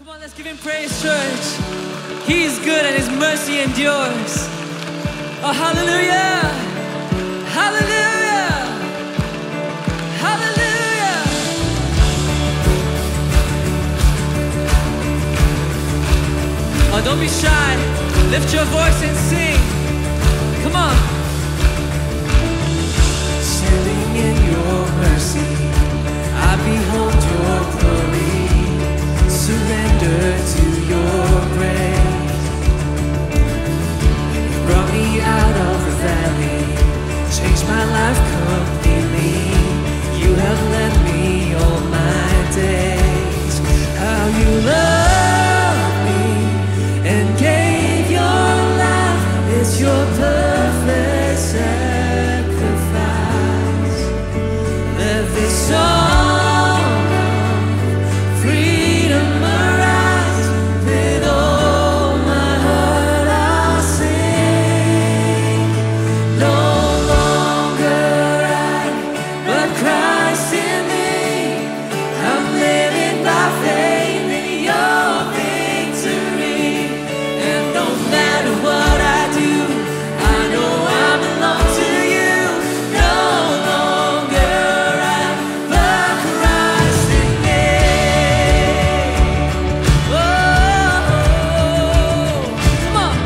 Come on, let's give him praise, church. He's good and his mercy endures. Oh, hallelujah! Hallelujah! Hallelujah! Oh, don't be shy. Lift your voice and sing. Come on. Standing in your mercy, I behold your glory. Surrender to your grace. You brought me out of the valley, changed my life completely. You have led me all my days. How you love me and gave your life. It's your perfect sacrifice. Let this song of freedom arise. With all my heart I'll sing. No longer I, but Christ in me. I'm living by faith in your victory. And no matter what I do, I know I belong to you. No longer I, but Christ in me. Oh, come on.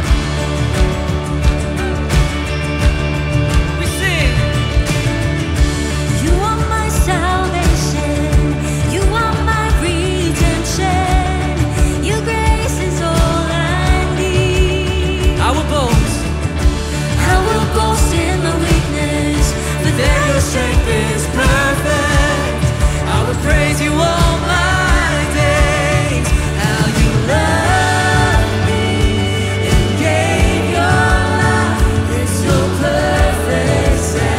We sing. You are my salvation. You are my redemption. Your grace is all I need. I will boast. I will boast in my weakness, for there your strength is perfect. I will praise you all my days. How you love me and gave your life. It's your perfect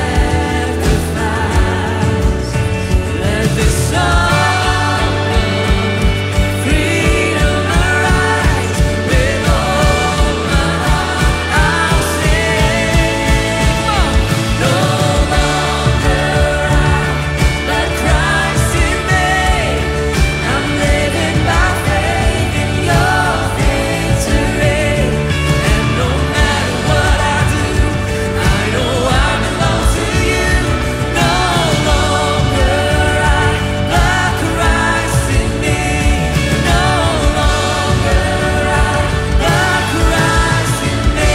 sacrifice. Let this song of freedom arise. With all my heart I'll sing. No longer I, but Christ in me. I'm living by faith in your victory. And no matter what I do, I know I belong to you. No longer I, but Christ in me. No longer I, but Christ in me.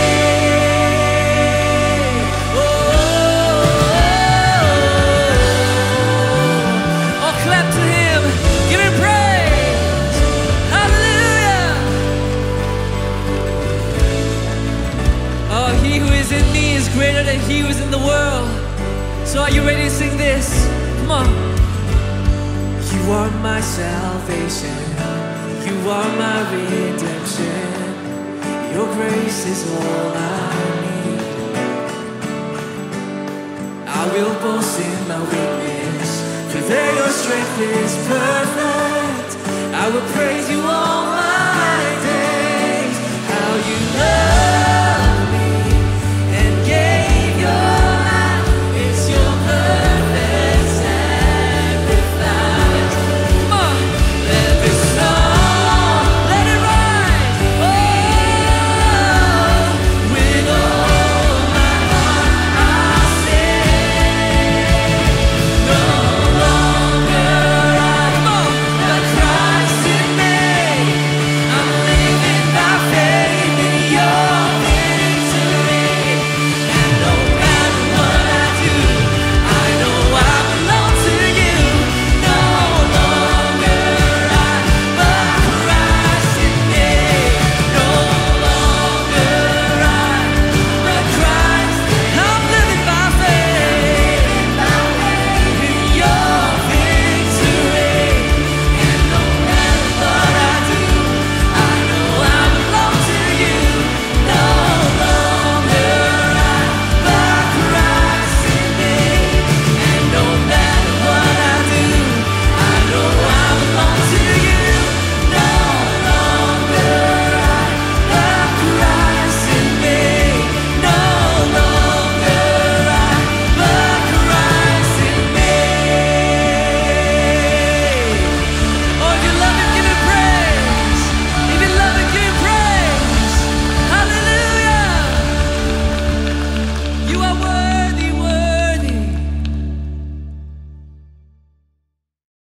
Oh, clap to him. Give him praise. Hallelujah. Oh, he who is in me is greater than he who is in the world. So are you ready to sing this? Come on. You are my salvation. You are my redemption. Your grace is all I need. I will boast in my weakness, for there your strength is perfect. I will praise you